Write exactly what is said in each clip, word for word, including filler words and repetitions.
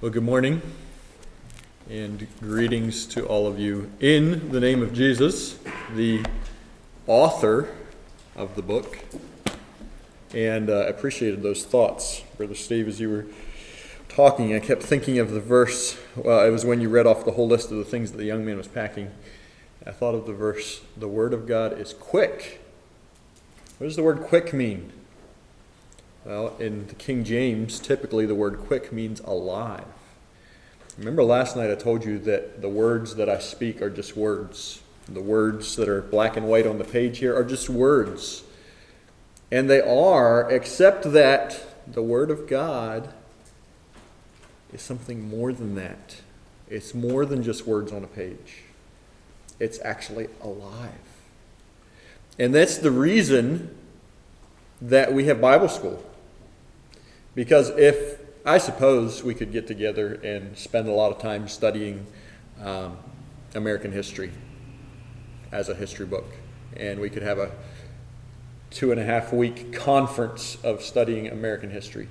Well, good morning and greetings to all of you in the name of Jesus, the author of the book. And I uh, appreciated those thoughts, Brother Steve, as you were talking. I kept thinking of the verse. Well, it was when you read off the whole list of the things that the young man was packing. I thought of the verse, the word of God is quick. What does the word quick mean? Well, in the King James, typically the word quick means alive. Remember last night I told you that the words that I speak are just words. The words that are black and white on the page here are just words. And they are, except that the Word of God is something more than that. It's more than just words on a page. It's actually alive. And that's the reason that we have Bible school. Because if, I suppose, we could get together and spend a lot of time studying um, American history as a history book. And we could have a two and a half week conference of studying American history.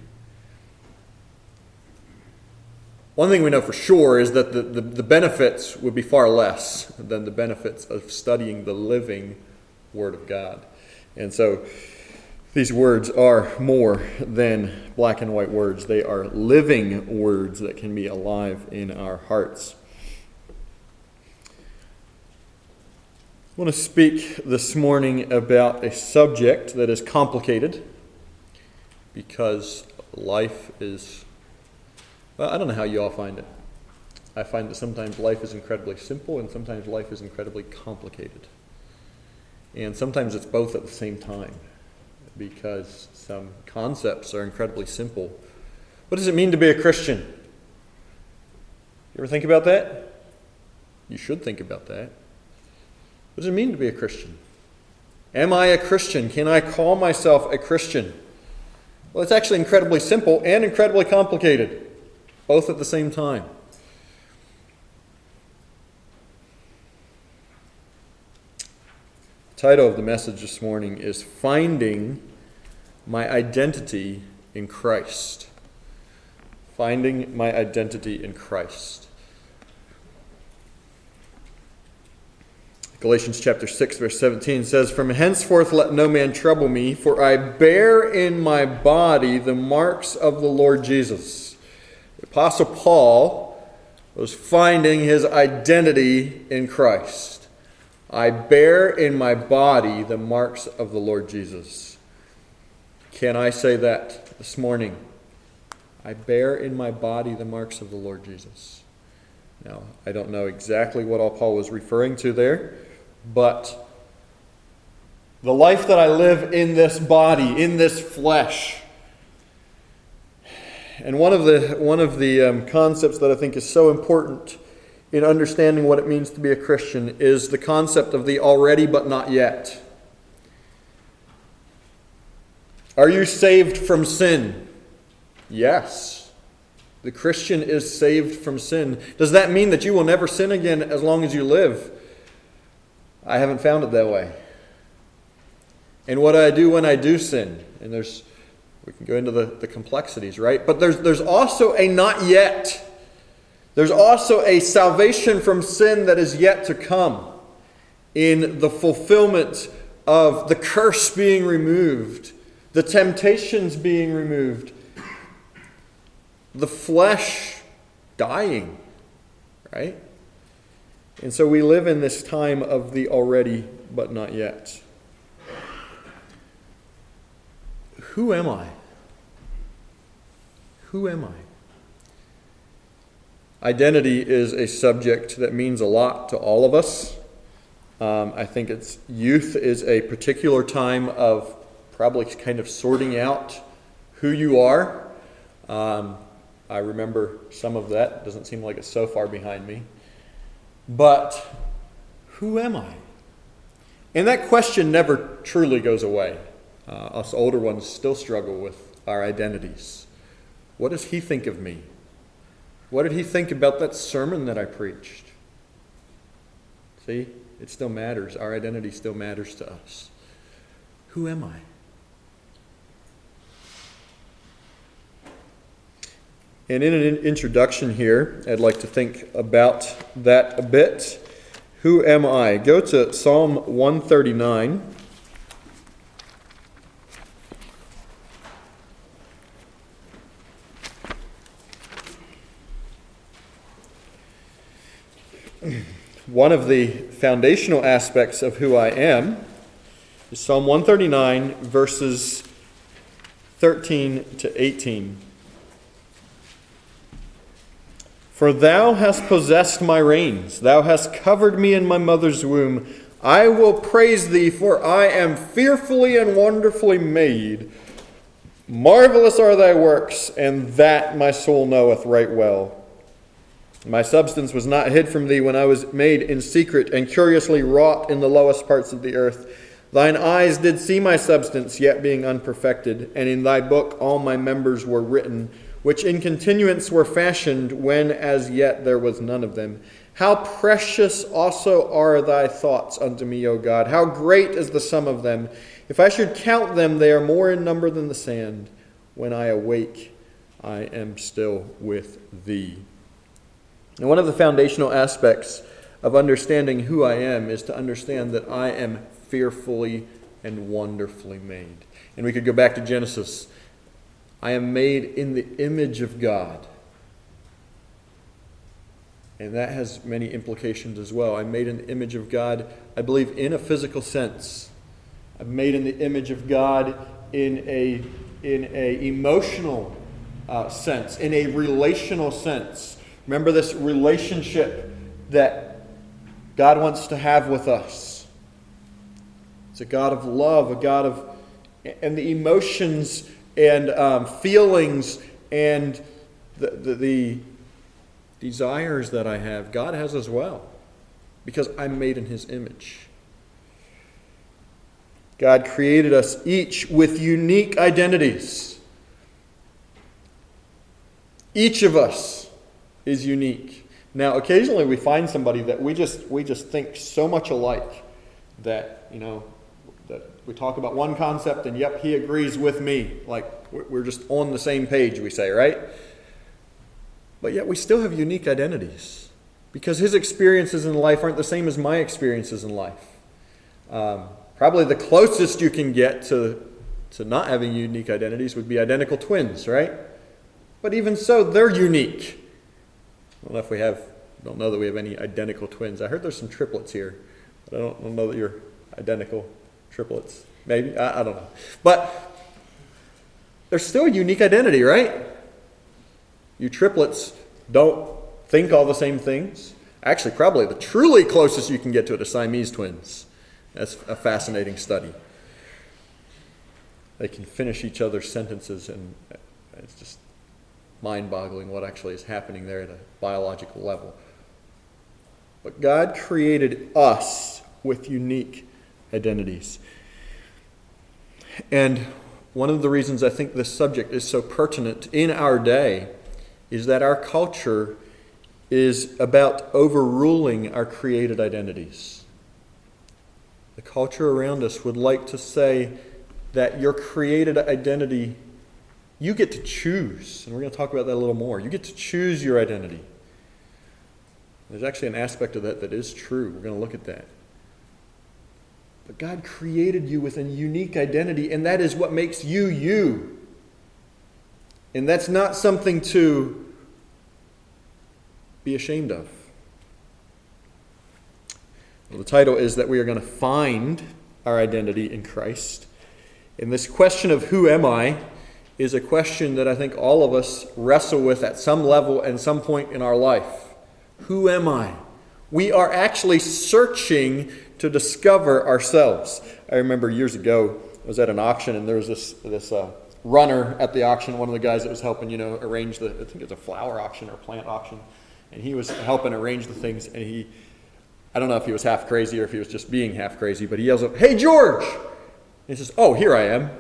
One thing we know for sure is that the, the, the benefits would be far less than the benefits of studying the living Word of God. And so these words are more than black and white words. They are living words that can be alive in our hearts. I want to speak this morning about a subject that is complicated because life is, well, I don't know how you all find it. I find that sometimes life is incredibly simple and sometimes life is incredibly complicated. And sometimes it's both at the same time, because some concepts are incredibly simple. What does it mean to be a Christian? You ever think about that? You should think about that. What does it mean to be a Christian? Am I a Christian? Can I call myself a Christian? Well, it's actually incredibly simple and incredibly complicated, both at the same time. The title of the message this morning is Finding My Identity in Christ. Finding my identity in Christ. Galatians chapter six, verse seventeen says, "From henceforth let no man trouble me, for I bear in my body the marks of the Lord Jesus." The Apostle Paul was finding his identity in Christ. I bear in my body the marks of the Lord Jesus. Can I say that this morning? I bear in my body the marks of the Lord Jesus. Now, I don't know exactly what all Paul was referring to there, but the life that I live in this body, in this flesh, and one of the one of the um, concepts that I think is so important in understanding what it means to be a Christian is the concept of the already but not yet. Are you saved from sin? Yes. The Christian is saved from sin. Does that mean that you will never sin again as long as you live? I haven't found it that way. And what do I do when I do sin? And there's, we can go into the, the complexities, right? But there's there's also a not yet. There's also a salvation from sin that is yet to come in the fulfillment of the curse being removed, the temptations being removed, the flesh dying, right? And so we live in this time of the already but not yet. Who am I? Who am I? Identity is a subject that means a lot to all of us. Um, I think it's youth is a particular time of probably kind of sorting out who you are. Um, I remember some of that. It doesn't seem like it's so far behind me. But who am I? And that question never truly goes away. Uh, us older ones still struggle with our identities. What does he think of me? What did he think about that sermon that I preached? See, it still matters. Our identity still matters to us. Who am I? And in an introduction here, I'd like to think about that a bit. Who am I? Go to Psalm one thirty-nine. One of the foundational aspects of who I am is Psalm one thirty-nine, verses thirteen to eighteen. For thou hast possessed my reins, thou hast covered me in my mother's womb. I will praise thee, for I am fearfully and wonderfully made. Marvelous are thy works, and that my soul knoweth right well. My substance was not hid from thee when I was made in secret and curiously wrought in the lowest parts of the earth. Thine eyes did see my substance, yet being unperfected, and in thy book all my members were written, which in continuance were fashioned, when as yet there was none of them. How precious also are thy thoughts unto me, O God! How great is the sum of them! If I should count them, they are more in number than the sand. When I awake, I am still with thee. And one of the foundational aspects of understanding who I am is to understand that I am fearfully and wonderfully made. And we could go back to Genesis. I am made in the image of God. And that has many implications as well. I'm made in the image of God, I believe, in a physical sense. I'm made in the image of God in a, in a emotional uh, sense, in a relational sense. Remember this relationship that God wants to have with us. It's a God of love, a God of, and the emotions and um, feelings and the, the, the desires that I have, God has as well, because I'm made in His image. God created us each with unique identities. Each of us is unique. Now, occasionally we find somebody that we just we just think so much alike that, you know, that we talk about one concept and yep, he agrees with me. Like we're just on the same page, we say, right? But yet we still have unique identities because his experiences in life aren't the same as my experiences in life. Um, probably the closest you can get to, to not having unique identities would be identical twins, right? But even so, they're unique. I don't know if we have, don't know that we have any identical twins. I heard there's some triplets here, but I don't, I don't know that you're identical triplets. Maybe, I, I don't know. But there's still a unique identity, right? You triplets don't think all the same things. Actually, probably the truly closest you can get to it is Siamese twins. That's a fascinating study. They can finish each other's sentences, and it's just mind-boggling what actually is happening there at a biological level. But God created us with unique identities. And one of the reasons I think this subject is so pertinent in our day is that our culture is about overruling our created identities. The culture around us would like to say that your created identity, you get to choose. And we're going to talk about that a little more. You get to choose your identity. There's actually an aspect of that that is true. We're going to look at that. But God created you with a unique identity, and that is what makes you you. And that's not something to be ashamed of. Well, the title is that we are going to find our identity in Christ. And this question of who am I is a question that I think all of us wrestle with at some level and some point in our life. Who am I? We are actually searching to discover ourselves. I remember years ago, I was at an auction and there was this this uh, runner at the auction, one of the guys that was helping, you know, arrange the, I think it was a flower auction or plant auction, and he was helping arrange the things, and he, I don't know if he was half crazy or if he was just being half crazy, but he yells up, "Hey, George!" And he says, "Oh, here I am."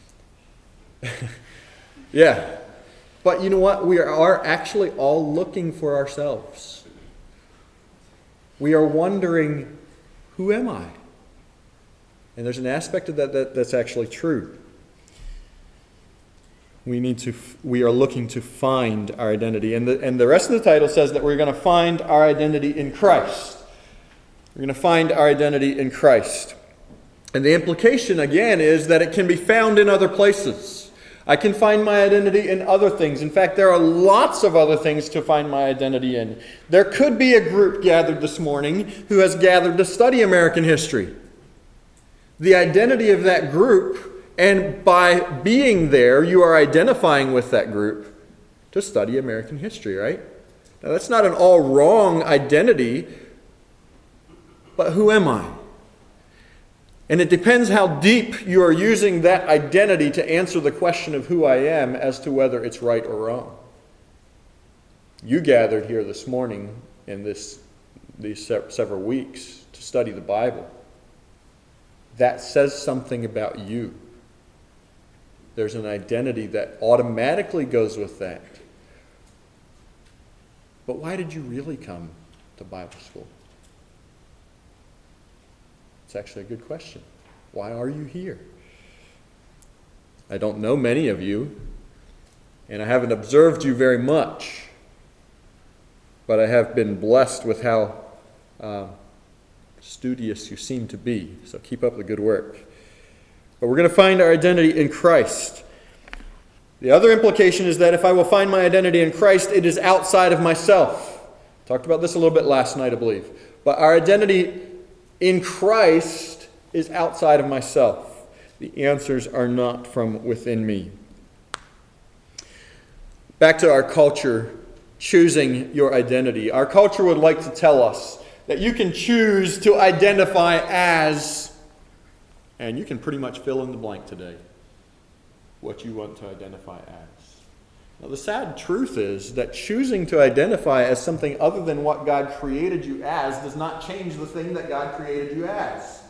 Yeah. But you know what? We are actually all looking for ourselves. We are wondering, who am I? And there's an aspect of that, that that's actually true. We need to. We are looking to find our identity, and the and the rest of the title says that we're going to find our identity in Christ. We're going to find our identity in Christ, and the implication again is that it can be found in other places. I can find my identity in other things. In fact, there are lots of other things to find my identity in. There could be a group gathered this morning who has gathered to study American history. The identity of that group. And by being there, you are identifying with that group to study American history, right? Now, that's not an all wrong identity, but who am I? And it depends how deep you are using that identity to answer the question of who I am as to whether it's right or wrong. You gathered here this morning in this these several weeks to study the Bible. That says something about you. There's an identity that automatically goes with that. But why did you really come to Bible school? It's actually a good question. Why are you here? I don't know many of you, and I haven't observed you very much, but I have been blessed with how uh, studious you seem to be. So keep up the good work. But we're going to find our identity in Christ. The other implication is that if I will find my identity in Christ, it is outside of myself. Talked about this a little bit last night, I believe. But our identity in Christ is outside of myself. The answers are not from within me. Back to our culture, choosing your identity. Our culture would like to tell us that you can choose to identify as... And you can pretty much fill in the blank today what you want to identify as. Now, the sad truth is that choosing to identify as something other than what God created you as does not change the thing that God created you as.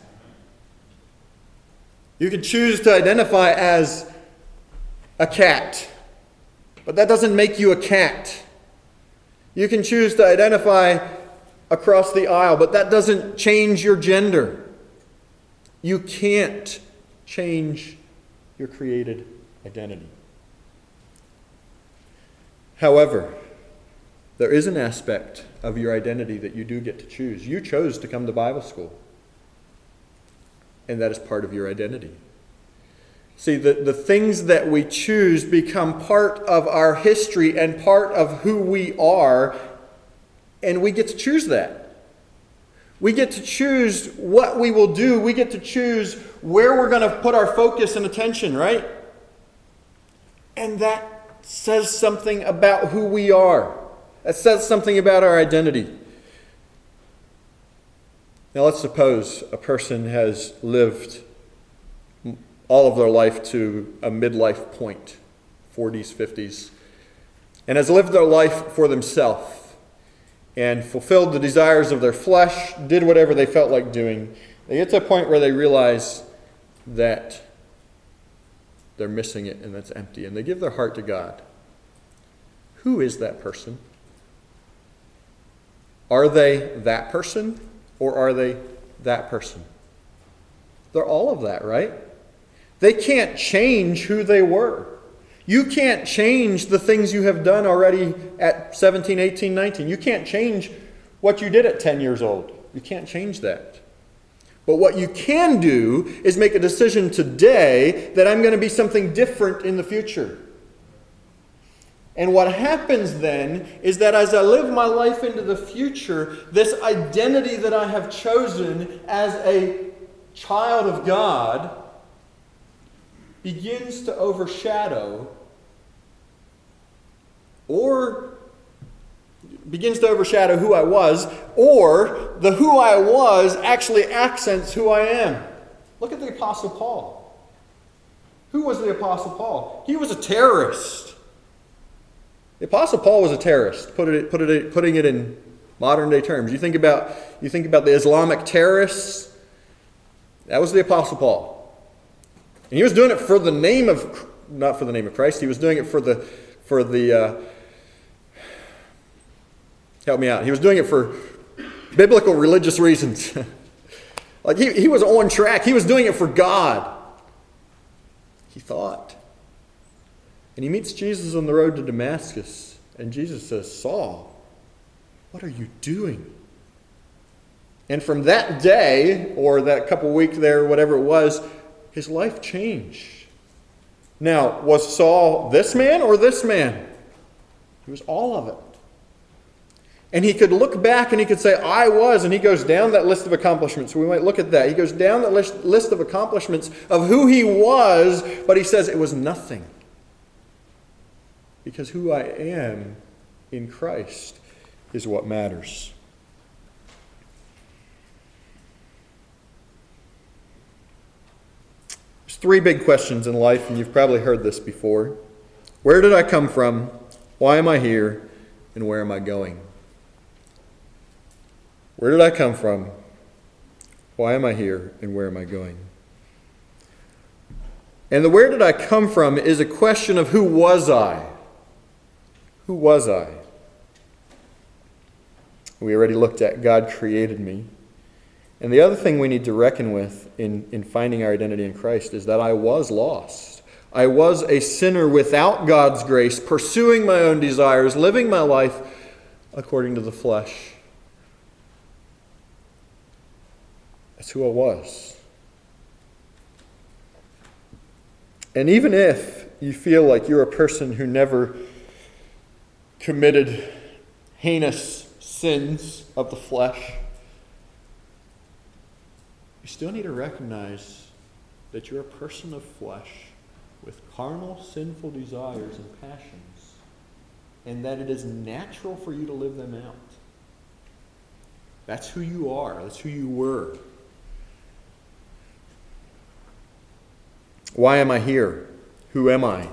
You can choose to identify as a cat, but that doesn't make you a cat. You can choose to identify across the aisle, but that doesn't change your gender. You can't change your created identity. However, there is an aspect of your identity that you do get to choose. You chose to come to Bible school, and that is part of your identity. See, the, the things that we choose become part of our history and part of who we are, and we get to choose that. We get to choose what we will do. We get to choose where we're going to put our focus and attention, right? And that says something about who we are. That says something about our identity. Now let's suppose a person has lived all of their life to a midlife point, forties, fifties, and has lived their life for themselves. And fulfilled the desires of their flesh, did whatever they felt like doing. They get to a point where they realize that they're missing it and that's empty. And they give their heart to God. Who is that person? Are they that person or are they that person? They're all of that, right? They can't change who they were. You can't change the things you have done already at seventeen, eighteen, nineteen. You can't change what you did at ten years old. You can't change that. But what you can do is make a decision today that I'm going to be something different in the future. And what happens then is that as I live my life into the future, this identity that I have chosen as a child of God begins to overshadow or begins to overshadow who I was, or the who I was actually accents who I am. Look at the Apostle Paul. Who was the Apostle Paul? He was a terrorist. The Apostle Paul was a terrorist, put it, put it, putting it in modern day terms. You think about, you think about the Islamic terrorists, that was the Apostle Paul. And he was doing it for the name of, not for the name of Christ, he was doing it for the, for the, uh, help me out. He was doing it for biblical religious reasons. Like he, he was on track. He was doing it for God. He thought. And he meets Jesus on the road to Damascus. And Jesus says, Saul, what are you doing? And from that day, or that couple weeks there, whatever it was, his life changed. Now, was Saul this man or this man? He was all of it. And he could look back and he could say, I was, and he goes down that list of accomplishments. So we might look at that. He goes down that list, list of accomplishments of who he was, but he says it was nothing. Because who I am in Christ is what matters. There's three big questions in life, and you've probably heard this before. Where did I come from? Why am I here? And where am I going? Where did I come from? Why am I here? And where am I going? And the where did I come from is a question of who was I? Who was I? We already looked at God created me. And the other thing we need to reckon with in, in finding our identity in Christ is that I was lost. I was a sinner without God's grace, pursuing my own desires, living my life according to the flesh. That's who I was. And even if you feel like you're a person who never committed heinous sins of the flesh, you still need to recognize that you're a person of flesh with carnal, sinful desires and passions, and that it is natural for you to live them out. That's who you are. That's who you were. Why am I here? Who am I?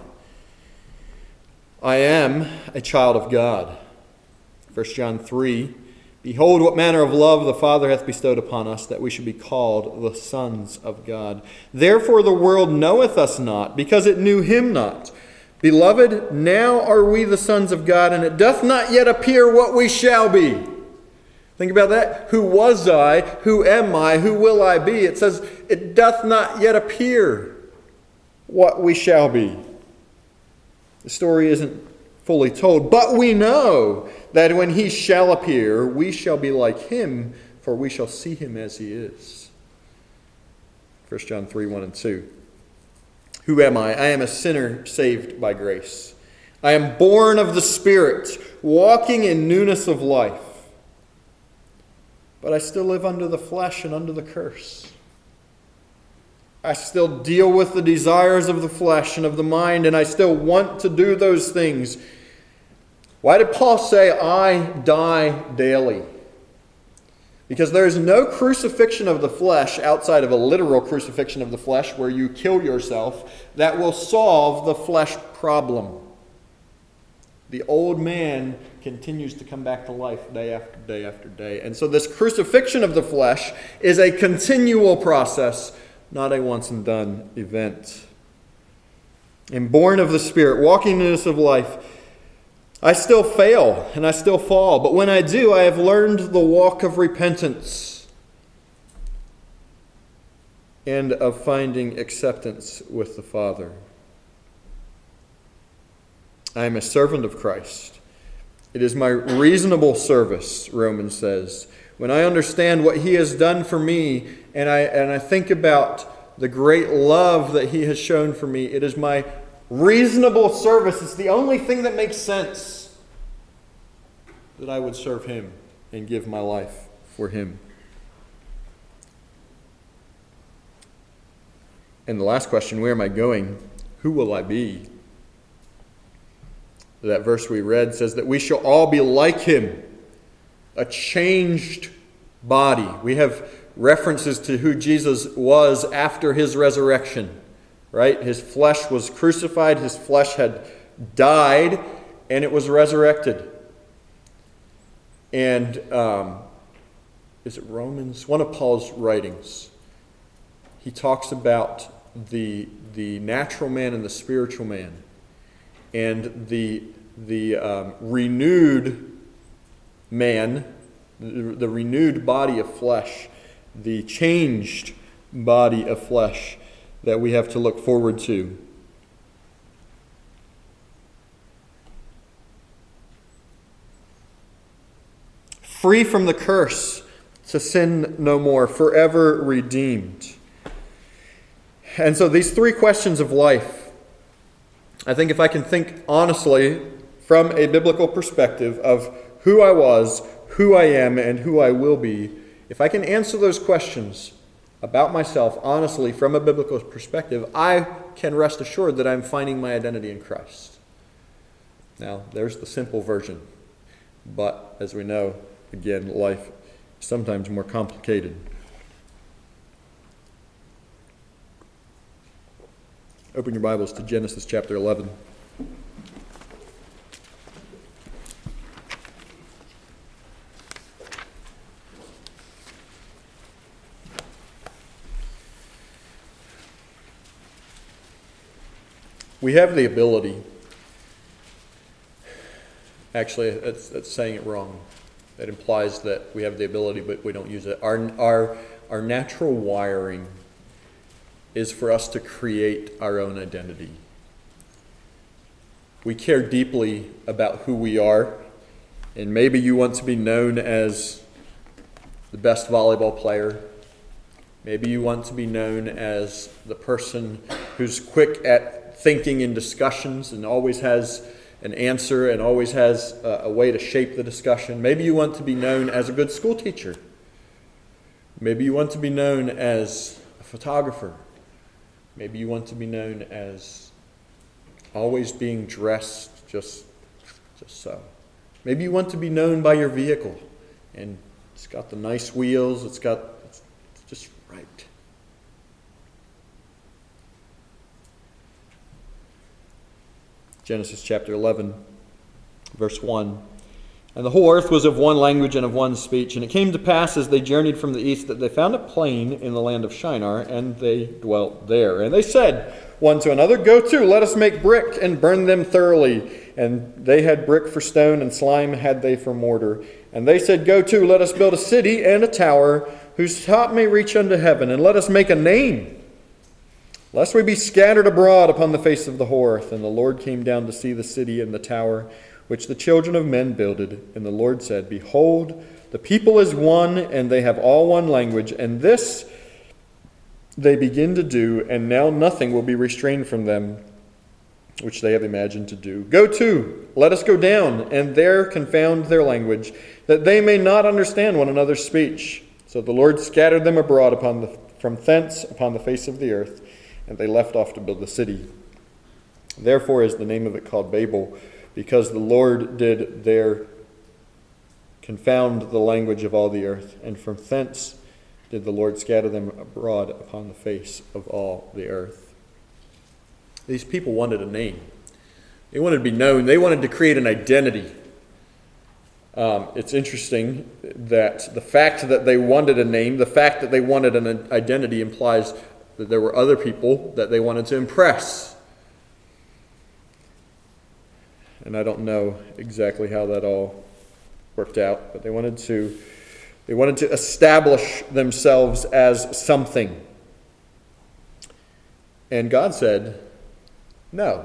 I am a child of God. First John three, Behold, what manner of love the Father hath bestowed upon us, that we should be called the sons of God. Therefore the world knoweth us not, because it knew him not. Beloved, now are we the sons of God, and it doth not yet appear what we shall be. Think about that. Who was I? Who am I? Who will I be? It says, it doth not yet appear what we shall be. The story isn't fully told, but we know that when he shall appear, we shall be like him, for we shall see him as he is. First John three, one and two. Who am I? I am a sinner saved by grace. I am born of the Spirit, walking in newness of life. But I still live under the flesh and under the curse. I still deal with the desires of the flesh and of the mind, and I still want to do those things. Why did Paul say, I die daily? Because there is no crucifixion of the flesh outside of a literal crucifixion of the flesh where you kill yourself that will solve the flesh problem. The old man continues to come back to life day after day after day. And so this crucifixion of the flesh is a continual process, not a once and done event. And born of the Spirit, walking in newness of life, I still fail and I still fall. But when I do, I have learned the walk of repentance and of finding acceptance with the Father. I am a servant of Christ. It is my reasonable service, Romans says. When I understand what he has done for me, and I and I think about the great love that he has shown for me, it is my reasonable service. It's the only thing that makes sense that I would serve him and give my life for him. And the last question, where am I going? Who will I be? That verse we read says that we shall all be like him, a changed body. We have references to who Jesus was after his resurrection, right? His flesh was crucified, his flesh had died, and it was resurrected. And um, is it Romans? One of Paul's writings. He talks about the the natural man and the spiritual man, and the the um, renewed man, the, the renewed body of flesh, the changed body of flesh that we have to look forward to. free from the curse, to sin no more, forever redeemed. And so these three questions of life, I think if I can think honestly from a biblical perspective of who I was, who I am, and who I will be, if I can answer those questions about myself honestly from a biblical perspective, I can rest assured that I'm finding my identity in Christ. Now, there's the simple version. But as we know, again, life is sometimes more complicated. Open your Bibles to Genesis chapter eleven. We have the ability, actually, that's, that's saying it wrong. That implies that we have the ability, but we don't use it. Our, our, our natural wiring is for us to create our own identity. We care deeply about who we are, and maybe you want to be known as the best volleyball player. Maybe you want to be known as the person who's quick at thinking in discussions and always has an answer and always has a, a way to shape the discussion. Maybe you want to be known as a good school teacher. Maybe you want to be known as a photographer. Maybe you want to be known as always being dressed just, just so. Maybe you want to be known by your vehicle, and it's got the nice wheels, it's got, it's, it's just right. Genesis chapter eleven, verse one. And the whole earth was of one language and of one speech. And it came to pass as they journeyed from the east that they found a plain in the land of Shinar, and they dwelt there. And they said one to another, Go to, let us make brick and burn them thoroughly. And they had brick for stone, and slime had they for mortar. And they said, Go to, let us build a city and a tower, whose top may reach unto heaven, and let us make a name, lest we be scattered abroad upon the face of the whole earth. And the Lord came down to see the city and the tower, which the children of men builded. And the Lord said, Behold, the people is one, and they have all one language, and this they begin to do, and now nothing will be restrained from them, which they have imagined to do. Go to, let us go down, and there confound their language, that they may not understand one another's speech. So the Lord scattered them abroad upon the, from thence upon the face of the earth, and they left off to build the city. Therefore is the name of it called Babel, because the Lord did there confound the language of all the earth, and from thence did the Lord scatter them abroad upon the face of all the earth. These people wanted a name. They wanted to be known. They wanted to create an identity. Um, it's interesting that the fact that they wanted a name, the fact that they wanted an identity implies that there were other people that they wanted to impress. And I don't know exactly how that all worked out, but they wanted to they wanted to establish themselves as something. And God said, no.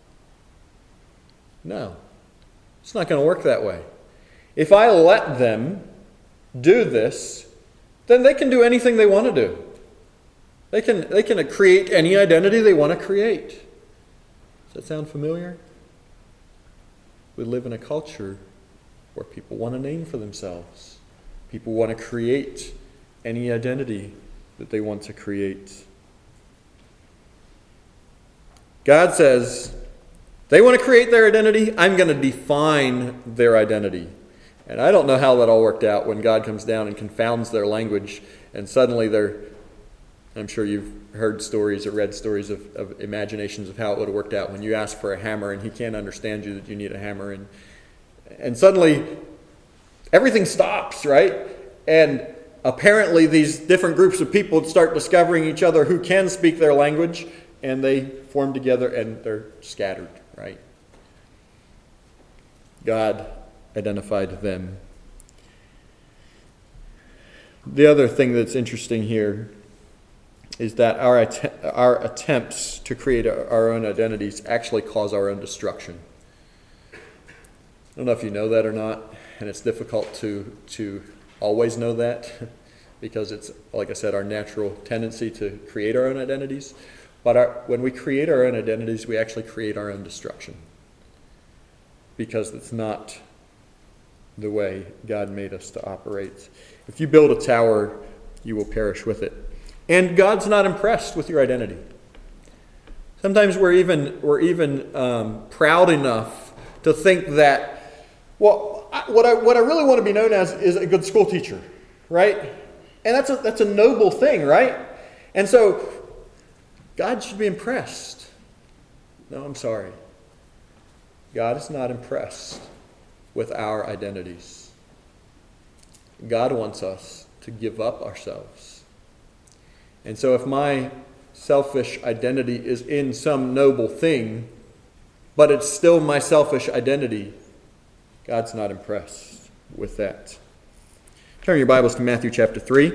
No. It's not going to work that way. If I let them do this, then they can do anything they want to do. They can they can create any identity they want to create. Does that sound familiar? We live in a culture where people want a name for themselves. People want to create any identity that they want to create. God says, they want to create their identity, I'm going to define their identity. And I don't know how that all worked out when God comes down and confounds their language, and suddenly they're, I'm sure you've heard stories or read stories of, of imaginations of how it would have worked out when you ask for a hammer and he can't understand you that you need a hammer, and and suddenly everything stops, right? And apparently these different groups of people start discovering each other who can speak their language, and they form together and they're scattered, right? God identified them. The other thing that's interesting here is that our att- our attempts to create our own identities actually cause our own destruction. I don't know if you know that or not, and it's difficult to to always know that because it's, like I said, our natural tendency to create our own identities. But our, when we create our own identities, we actually create our own destruction, because it's not the way God made us to operate. If you build a tower, you will perish with it. And God's not impressed with your identity. Sometimes we're even we're even um, proud enough to think that, well, I, what I what I really want to be known as is a good school teacher, right? And that's a that's a noble thing, right? And so God should be impressed. No, I'm sorry. God is not impressed with our identities. God wants us to give up ourselves. And so if my selfish identity is in some noble thing, but it's still my selfish identity, God's not impressed with that. Turn your Bibles to Matthew chapter three.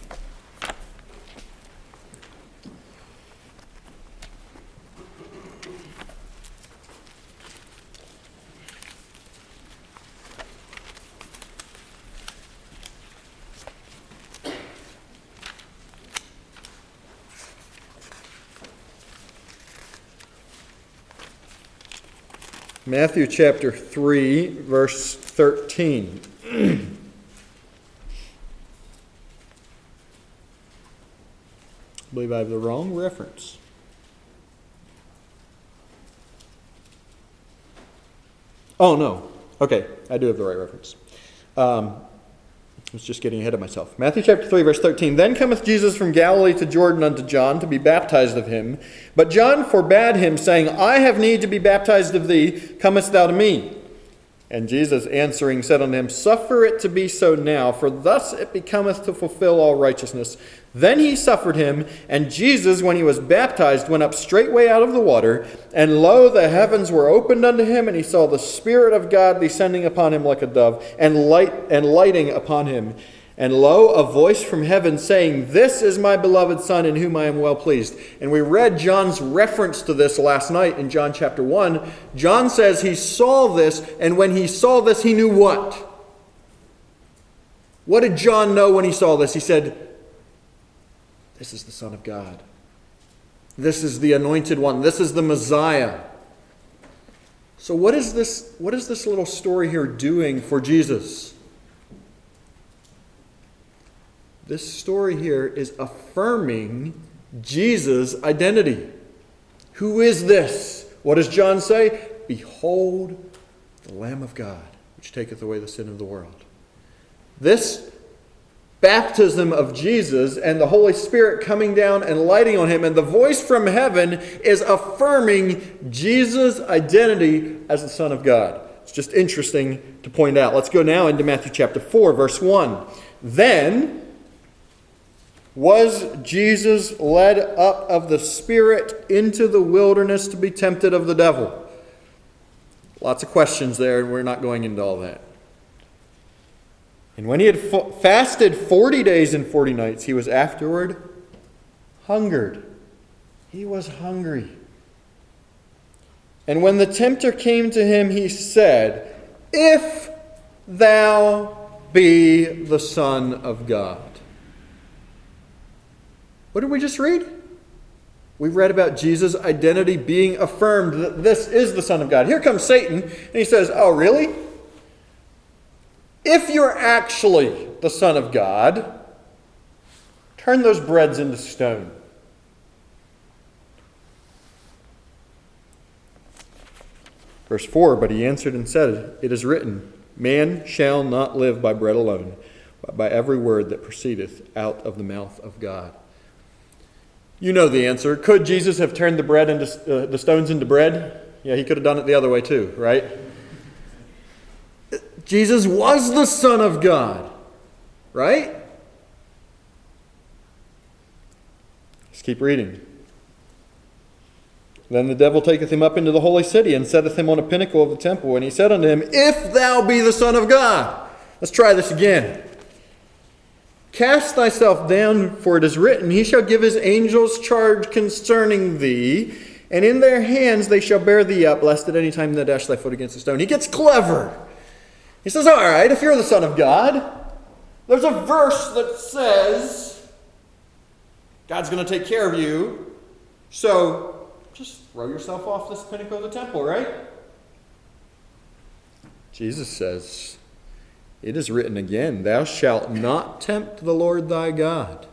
Matthew chapter three, verse thirteen. I believe I have the wrong reference. Oh, no. Okay, I do have the right reference. Um, I was just getting ahead of myself. Matthew chapter three, verse thirteen. Then cometh Jesus from Galilee to Jordan unto John to be baptized of him. But John forbade him, saying, I have need to be baptized of thee. Comest thou to me? And Jesus answering said unto him, Suffer it to be so now, for thus it becometh to fulfill all righteousness. Then he suffered him, and Jesus, when he was baptized, went up straightway out of the water. And lo, the heavens were opened unto him, and he saw the Spirit of God descending upon him like a dove, and light and lighting upon him. And lo, a voice from heaven saying, This is my beloved Son, in whom I am well pleased. And we read John's reference to this last night in John chapter one. John says he saw this, and when he saw this, he knew what? What did John know when he saw this? He said, This is the Son of God. This is the Anointed One. This is the Messiah. So what is this, what is this little story here doing for Jesus? This story here is affirming Jesus' identity. Who is this? What does John say? Behold, the Lamb of God, which taketh away the sin of the world. This baptism of Jesus and the Holy Spirit coming down and lighting on him, and the voice from heaven is affirming Jesus' identity as the Son of God. It's just interesting to point out. Let's go now into Matthew chapter four, verse one. Then was Jesus led up of the Spirit into the wilderness to be tempted of the devil? Lots of questions there, and we're not going into all that. And when he had fasted forty days and forty nights, he was afterward hungered. He was hungry. And when the tempter came to him, he said, If thou be the Son of God. What did we just read? We read about Jesus' identity being affirmed, that this is the Son of God. Here comes Satan, and he says, Oh, really? If you're actually the Son of God, turn those breads into stone. Verse four, but he answered and said, It is written, Man shall not live by bread alone, but by every word that proceedeth out of the mouth of God. You know the answer. Could Jesus have turned the bread into uh, the stones into bread? Yeah, he could have done it the other way too, right? Jesus was the Son of God, right? Let's keep reading. Then the devil taketh him up into the holy city, and setteth him on a pinnacle of the temple. And he said unto him, If thou be the Son of God. Let's try this again. Cast thyself down, for it is written, He shall give his angels charge concerning thee, and in their hands they shall bear thee up, lest at any time thou dash thy foot against a stone. He gets clever. He says, all right, if you're the Son of God, there's a verse that says God's going to take care of you. So just throw yourself off this pinnacle of the temple, right? Jesus says, it is written again, thou shalt not tempt the Lord thy God.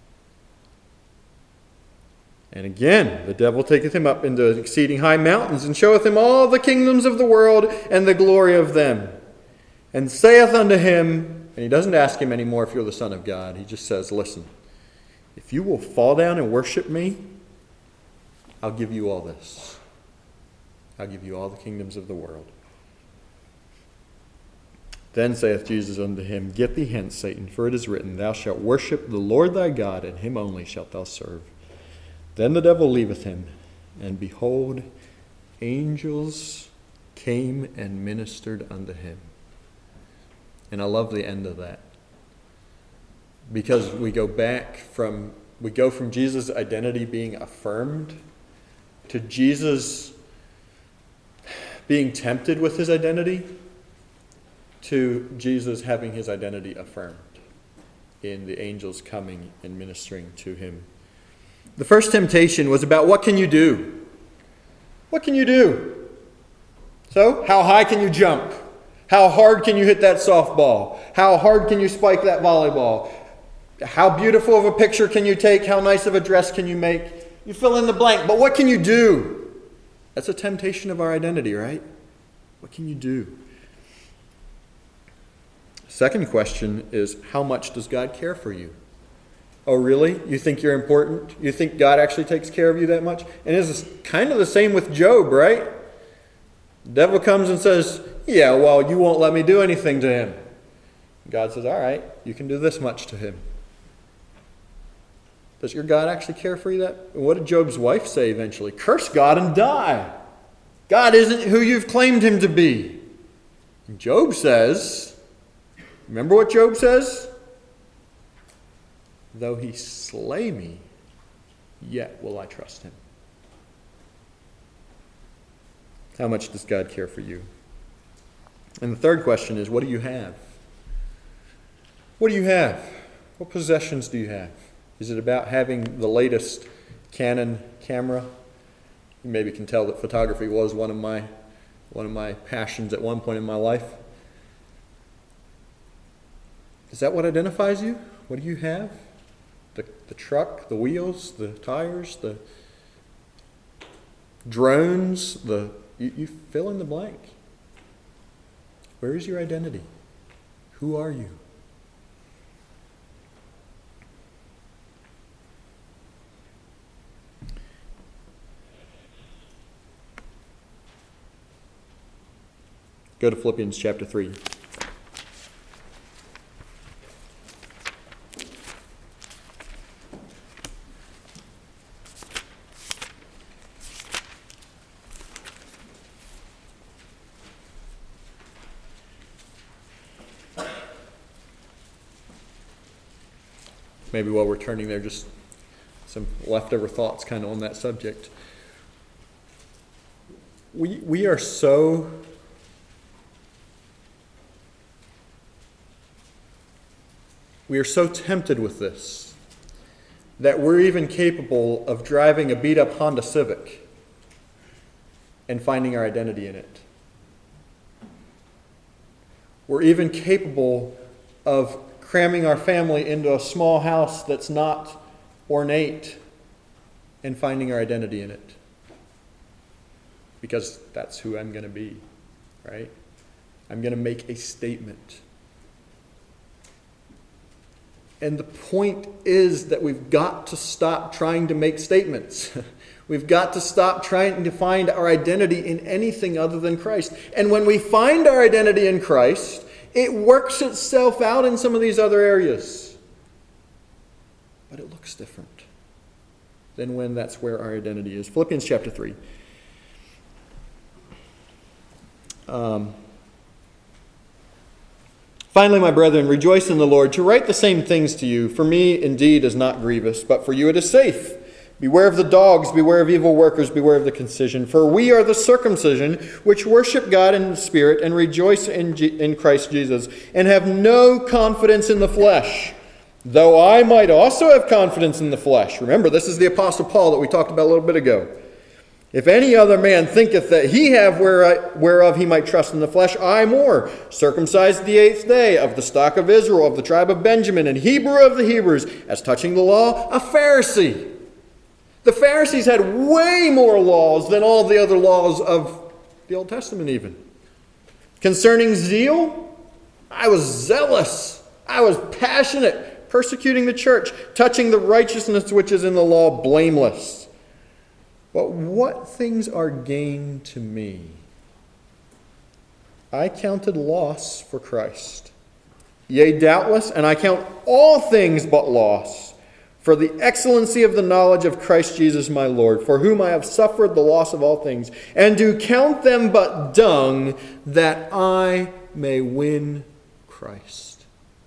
And again, the devil taketh him up into exceeding high mountains, and showeth him all the kingdoms of the world and the glory of them. And saith unto him, and he doesn't ask him anymore if you're the Son of God. He just says, listen, if you will fall down and worship me, I'll give you all this. I'll give you all the kingdoms of the world. Then saith Jesus unto him, get thee hence, Satan, for it is written, thou shalt worship the Lord thy God, and him only shalt thou serve. Then the devil leaveth him, and behold, angels came and ministered unto him. And I love the end of that. Because we go back from, we go from Jesus' identity being affirmed to Jesus being tempted with his identity to Jesus having his identity affirmed in the angels coming and ministering to him. The first temptation was about what can you do? What can you do? So, how high can you jump? How hard can you hit that softball? How hard can you spike that volleyball? How beautiful of a picture can you take? How nice of a dress can you make? You fill in the blank, but what can you do? That's a temptation of our identity, right? What can you do? Second question is, how much does God care for you? Oh, really? You think you're important? You think God actually takes care of you that much? And it's kind of the same with Job, right? The devil comes and says, yeah, well, you won't let me do anything to him. God says, all right, you can do this much to him. Does your God actually care for you that? What did Job's wife say eventually? Curse God and die. God isn't who you've claimed him to be. And Job says, remember what Job says? Though he slay me, yet will I trust him. How much does God care for you? And the third question is, what do you have? What do you have? What possessions do you have? Is it about having the latest Canon camera? You maybe can tell that photography was one of my one of my passions at one point in my life. Is that what identifies you? What do you have? The, the truck, the wheels, the tires, the drones, the you, you fill in the blank. Where is your identity? Who are you? Go to Philippians chapter three. Maybe while we're turning there, just some leftover thoughts kind of on that subject. We we are so we are so tempted with this that we're even capable of driving a beat-up Honda Civic and finding our identity in it. We're even capable of cramming our family into a small house that's not ornate and finding our identity in it. Because that's who I'm going to be, right? I'm going to make a statement. And the point is that we've got to stop trying to make statements. We've got to stop trying to find our identity in anything other than Christ. And when we find our identity in Christ, it works itself out in some of these other areas. But it looks different than when that's where our identity is. Philippians chapter three. Um, Finally, my brethren, rejoice in the Lord. To write the same things to you, for me indeed is not grievous, but for you it is safe. Beware of the dogs, beware of evil workers, beware of the concision. For we are the circumcision, which worship God in the Spirit and rejoice in, G- in Christ Jesus, and have no confidence in the flesh, though I might also have confidence in the flesh. Remember, this is the Apostle Paul that we talked about a little bit ago. If any other man thinketh that he have whereof he might trust in the flesh, I more, circumcised the eighth day, of the stock of Israel, of the tribe of Benjamin, and Hebrew of the Hebrews, as touching the law, a Pharisee. The Pharisees had way more laws than all the other laws of the Old Testament even. Concerning zeal, I was zealous. I was passionate, persecuting the church, touching the righteousness which is in the law, blameless. But what things are gain to me? I counted loss for Christ. Yea, doubtless, and I count all things but loss, for the excellency of the knowledge of Christ Jesus my Lord, for whom I have suffered the loss of all things, and do count them but dung, that I may win Christ.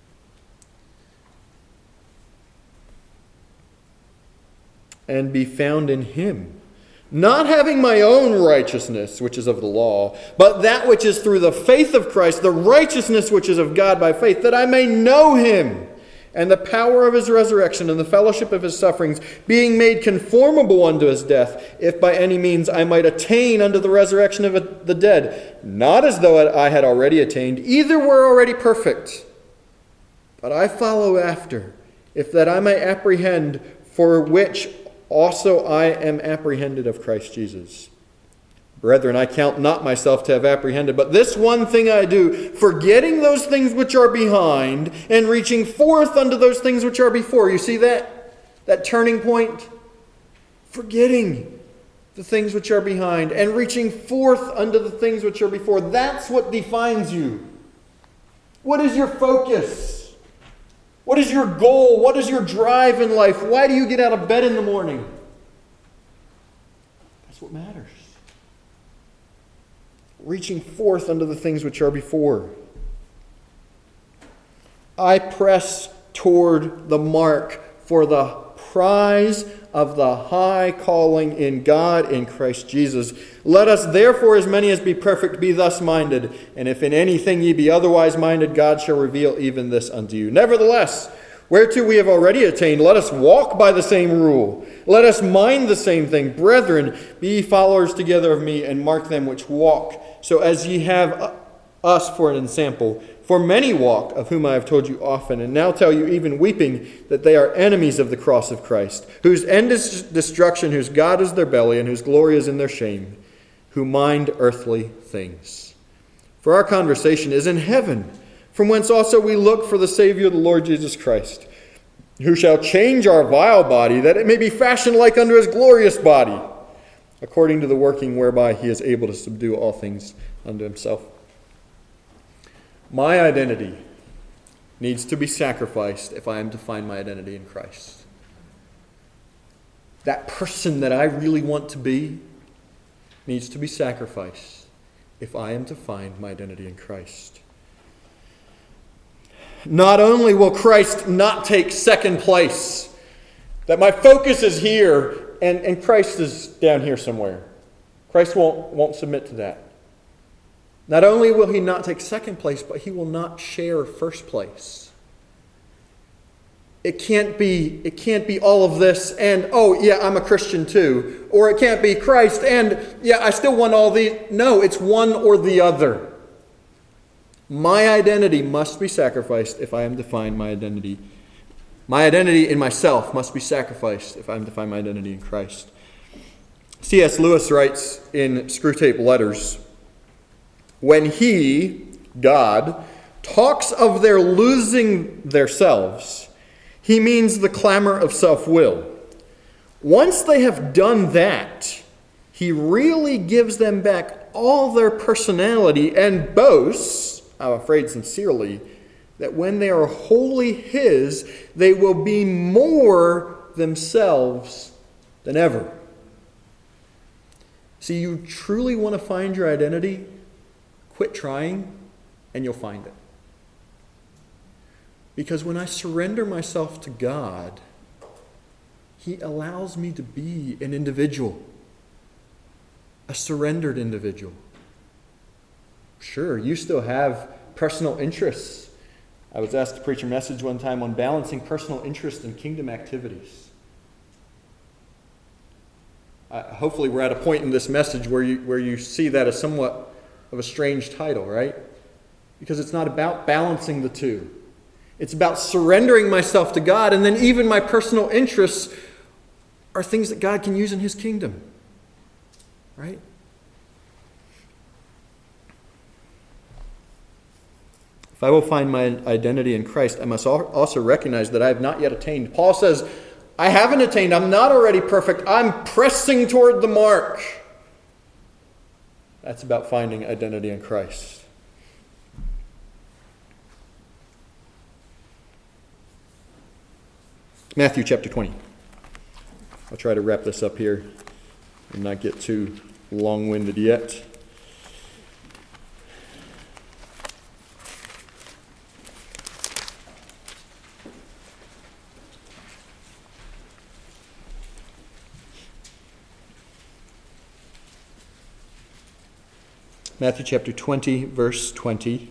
And be found in him, not having my own righteousness, which is of the law, but that which is through the faith of Christ, the righteousness which is of God by faith, that I may know him, and the power of his resurrection, and the fellowship of his sufferings, being made conformable unto his death, if by any means I might attain unto the resurrection of the dead. Not as though I had already attained, either were already perfect, but I follow after, if that I may apprehend for which also I am apprehended of Christ Jesus. Brethren, I count not myself to have apprehended, but this one thing I do, forgetting those things which are behind, and reaching forth unto those things which are before. You see that? That turning point? Forgetting the things which are behind, and reaching forth unto the things which are before. That's what defines you. What is your focus? What is your goal? What is your drive in life? Why do you get out of bed in the morning? That's what matters. Reaching forth unto the things which are before. I press toward the mark for the prize of the high calling in God in Christ Jesus. Let us therefore, as many as be perfect, be thus minded. And if in anything ye be otherwise minded, God shall reveal even this unto you. Nevertheless, whereto we have already attained, let us walk by the same rule. Let us mind the same thing. Brethren, be ye followers together of me, and mark them which walk, so as ye have us for an ensample. For many walk, of whom I have told you often, and now tell you even weeping, that they are enemies of the cross of Christ, whose end is destruction, whose God is their belly, and whose glory is in their shame, who mind earthly things. For our conversation is in heaven, from whence also we look for the Savior, the Lord Jesus Christ, who shall change our vile body, that it may be fashioned like unto his glorious body, according to the working whereby he is able to subdue all things unto himself. My identity needs to be sacrificed if I am to find my identity in Christ. That person that I really want to be needs to be sacrificed if I am to find my identity in Christ. Not only will Christ not take second place, that my focus is here and, and Christ is down here somewhere. Christ won't, won't submit to that. Not only will he not take second place, but he will not share first place. It can't be, it can't be all of this and, oh, yeah, I'm a Christian too. Or it can't be Christ and, yeah, I still want all these. No, it's one or the other. My identity must be sacrificed if I am to find my identity. My identity in myself must be sacrificed if I am to find my identity in Christ. C S Lewis writes in Screwtape Letters, when he, God, talks of their losing theirselves, he means the clamor of self-will. Once they have done that, he really gives them back all their personality and boasts, I'm afraid sincerely, that when they are wholly his, they will be more themselves than ever. See, you truly want to find your identity? Quit trying, and you'll find it. Because when I surrender myself to God, He allows me to be an individual, a surrendered individual. Sure, you still have personal interests. I was asked to preach a message one time on balancing personal interest and kingdom activities. Uh, hopefully we're at a point in this message where you, where you see that as somewhat of a strange title, right? Because it's not about balancing the two. It's about surrendering myself to God, and then even my personal interests are things that God can use in His kingdom. Right? If I will find my identity in Christ, I must also recognize that I have not yet attained. Paul says, I haven't attained. I'm not already perfect. I'm pressing toward the mark. That's about finding identity in Christ. Matthew chapter twenty. I'll try to wrap this up here and not get too long-winded yet. Matthew chapter twenty, verse twenty.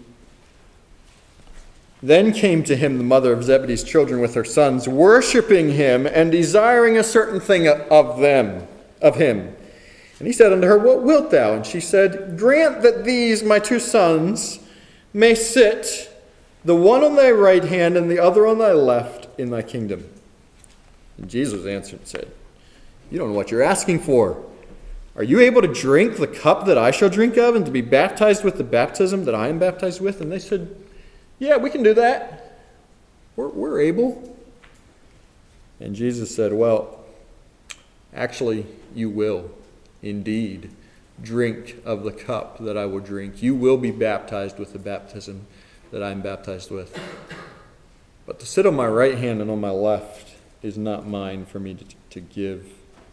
Then came to him the mother of Zebedee's children with her sons, worshiping him and desiring a certain thing of them, of him. And he said unto her, What wilt thou? And she said, Grant that these my two sons may sit, the one on thy right hand and the other on thy left, in thy kingdom. And Jesus answered and said, You don't know what you're asking for. Are you able to drink the cup that I shall drink of, and to be baptized with the baptism that I am baptized with? And they said, Yeah, we can do that. We're, we're able. And Jesus said, Well, actually, you will indeed drink of the cup that I will drink. You will be baptized with the baptism that I am baptized with. But to sit on my right hand and on my left is not mine for me to, to give.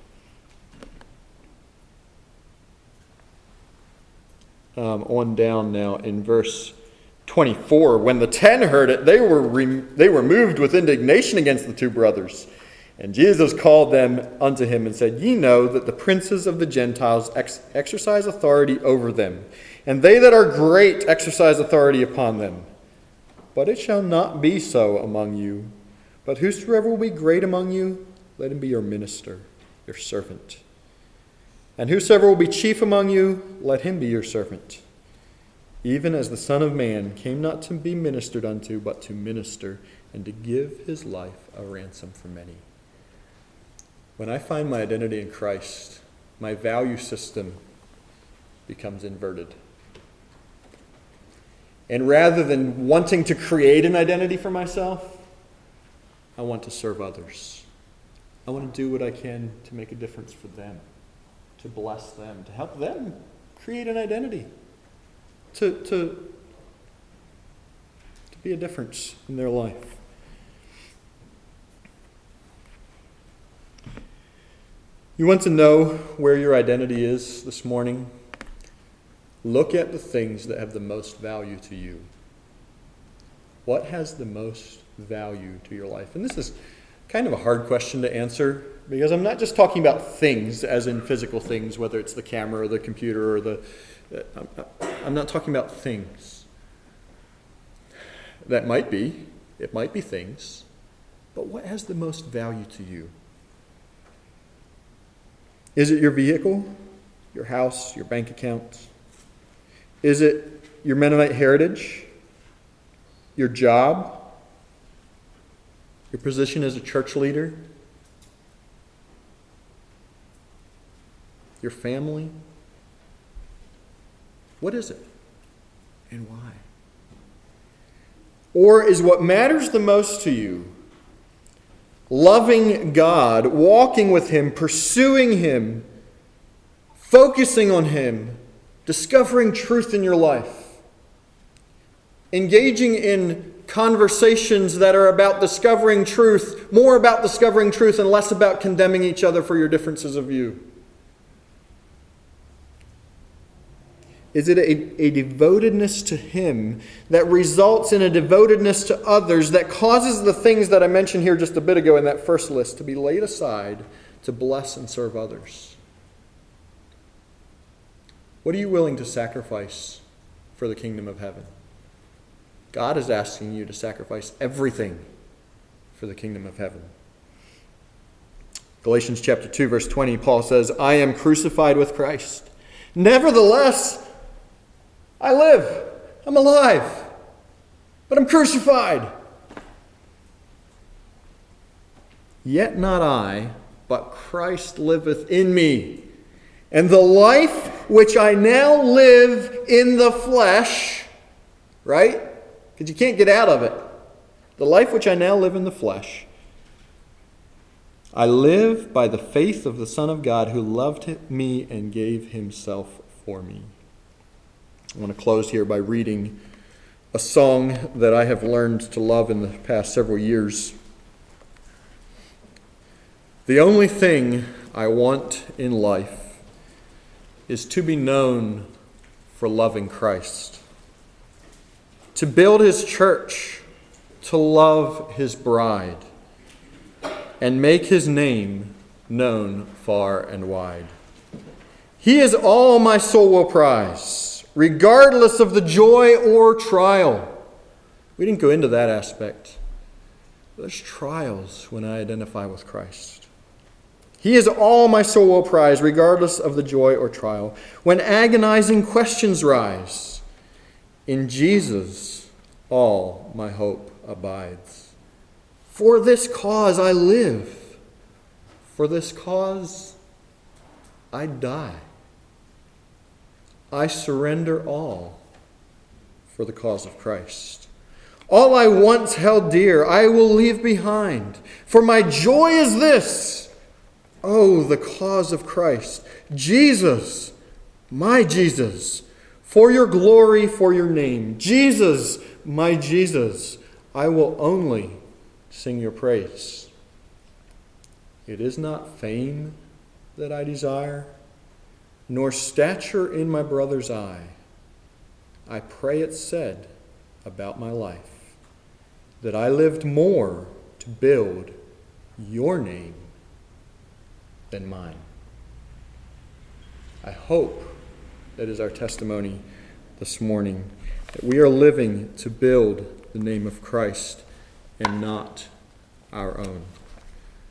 Um, on down now in verse twenty-four. When the ten heard it, they were re- they were moved with indignation against the two brothers. And Jesus called them unto him and said, Ye know that the princes of the Gentiles ex- exercise authority over them, and they that are great exercise authority upon them. But it shall not be so among you. But whosoever will be great among you, let him be your minister, your servant. And whosoever will be chief among you, let him be your servant. Even as the Son of Man came not to be ministered unto, but to minister, and to give his life a ransom for many. When I find my identity in Christ, my value system becomes inverted. And rather than wanting to create an identity for myself, I want to serve others. I want to do what I can to make a difference for them, to bless them, to help them create an identity, to, to, to be a difference in their life. You want to know where your identity is this morning? Look at the things that have the most value to you. What has the most value to your life? And this is kind of a hard question to answer, because I'm not just talking about things as in physical things, whether it's the camera or the computer or the... I'm not talking about things. That might be. It might be things. But what has the most value to you? Is it your vehicle, your house, your bank account? Is it your Mennonite heritage, your job, your position as a church leader, your family? What is it, and why? Or is what matters the most to you loving God, walking with Him, pursuing Him, focusing on Him, discovering truth in your life, engaging in conversations that are about discovering truth, more about discovering truth and less about condemning each other for your differences of view? Is it a, a devotedness to Him that results in a devotedness to others that causes the things that I mentioned here just a bit ago in that first list to be laid aside to bless and serve others? What are you willing to sacrifice for the kingdom of heaven? God is asking you to sacrifice everything for the kingdom of heaven. Galatians chapter two, verse twenty, Paul says, I am crucified with Christ. Nevertheless, I live. I'm alive. But I'm crucified. Yet not I, but Christ liveth in me. And the life which I now live in the flesh, right? Because you can't get out of it. The life which I now live in the flesh, I live by the faith of the Son of God who loved me and gave Himself for me. I want to close here by reading a song that I have learned to love in the past several years. The only thing I want in life is to be known for loving Christ, to build His church, to love His bride, and make His name known far and wide. He is all my soul will prize, regardless of the joy or trial. We didn't go into that aspect. There's trials when I identify with Christ. He is all my soul will prize, regardless of the joy or trial. When agonizing questions rise, in Jesus all my hope abides. For this cause I live. For this cause I die. I surrender all for the cause of Christ. All I once held dear I will leave behind. For my joy is this. Oh, the cause of Christ. Jesus, my Jesus, for your glory, for your name. Jesus, my Jesus, I will only sing your praise. It is not fame that I desire, nor stature in my brother's eye. I pray it said about my life, that I lived more to build your name than mine. I hope that is our testimony this morning, that we are living to build the name of Christ and not our own.